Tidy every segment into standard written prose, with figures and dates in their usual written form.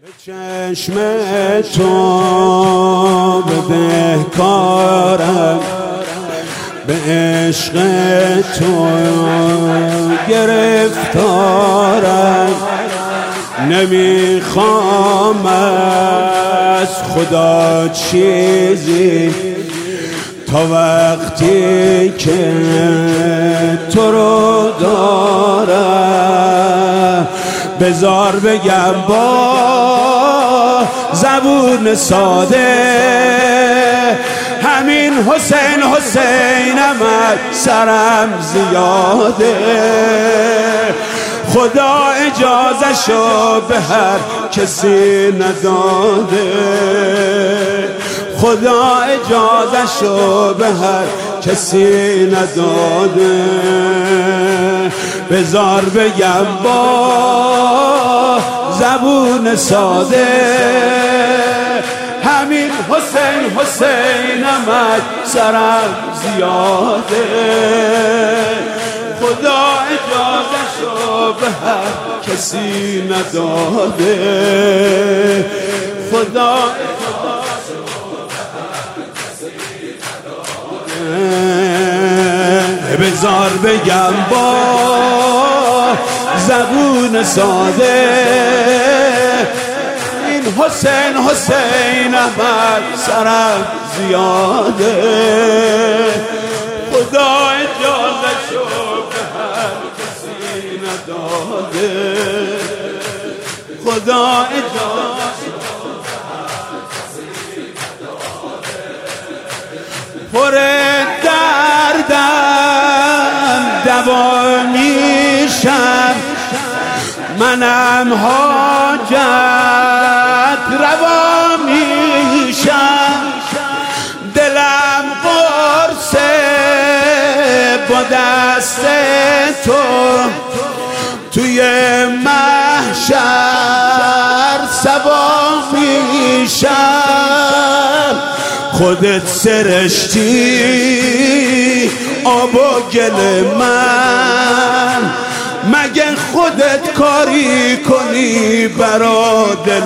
چشم تو بدهکارم، به عشق تو گرفتارم. نمیخوام از خدا چیزی تا وقتی که تو رو دارم. بذار بگم با زبون ساده، همین حسین حسینم از سرم زیاده. خدا اجازه‌شو به هر کسی نداده، خدا اجازه‌شو به هر کسی نداده. بذار بگم با زبون ساده، همین حسین حسینم از سرم زیاده. خدا اجازه‌شو به هر کسی نداده، خدا اجازه‌شو به هر کسی نداده. بذار بگم با زبون ساده، این حسین حسینم از سرم زیاده. خدا اجازه‌شو به هر کسی نداده، خدا اجازه‌شو به هر کسی نداده. پر دردم دوا میشم، منم حاجت روا میشم. دلم قرصه با دست تو توی محشر سوا میشم. خودت سرشتی آب و گل من، مگه خودت کاری کنی برا دل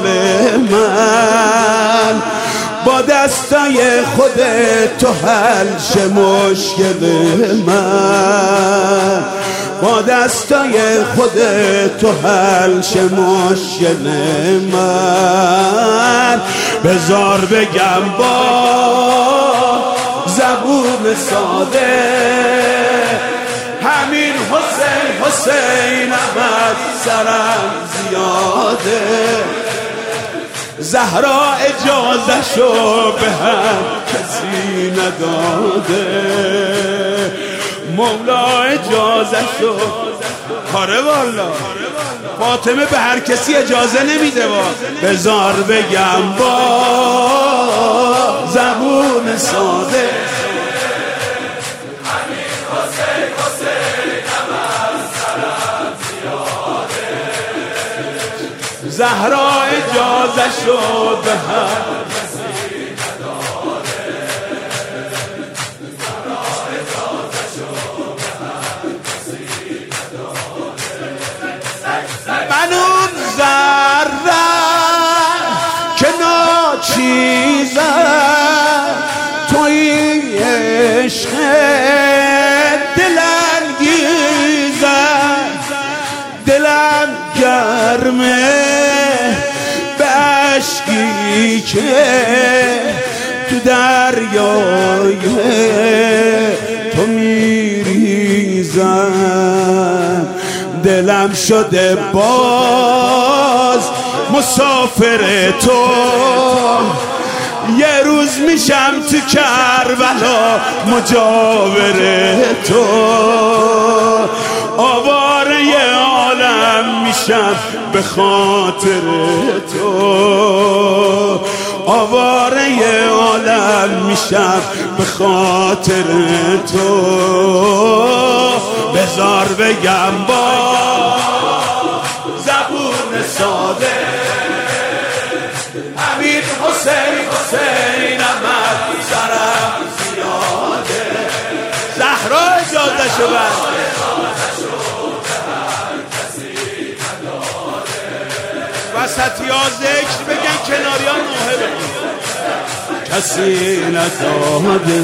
من؟ با دستای خودت تو حل شه مشکل من، با دستای خودت تو حل شه مشکل من. بذار بگم با زبون ساده، همین حسین حسینم از سرم زیاده. زهرا اجازه‌شو به هر کسی نداده، مولا اجازه‌شو. آره والا فاطمه به هر کسی اجازه نمیده. بذار بگم با زبون ساده، زهرا اجازه‌شو به هر کسی نداده، زهرا اجازه‌شو به هر کسی نداده. من اون ذره که ناچیزم، توی عشق دلانگیزم. دلم گرمه عشقی که تو دریای تو میریزم. دلم شده باز مسافر تو، یه روز میشم تو کربلا مجاور تو. آواره عالم میشم به خاطر تو، آواره عالم میشم به خاطر تو. بذار بگم با زبون ساده، همین حسین حسینم از سرم زیاده. زهرا اجازه‌شو وسطی ها ذکر بگن، کناری ها نوحه بگن. کسی نداده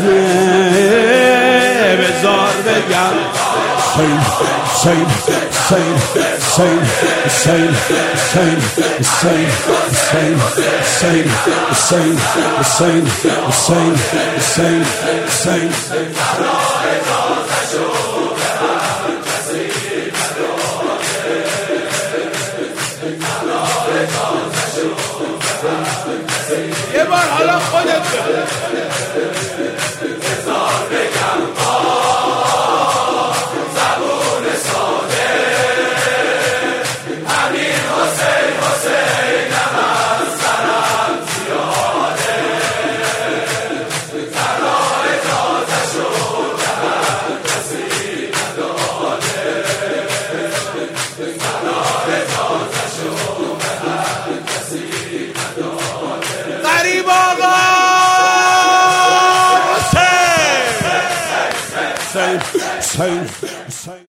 بذار بگم حسین حسین حسین حسین حسین حسین حسین حسین حسین حسین حسین حسین حسین حسین یه بار حالا خودت بذار بگم زبون ساده همین حسین حسینم از سرم زیاده سرای تازه شد هم کسی نداده سرای تازه شد هم کسی نداده غریب آقا حسین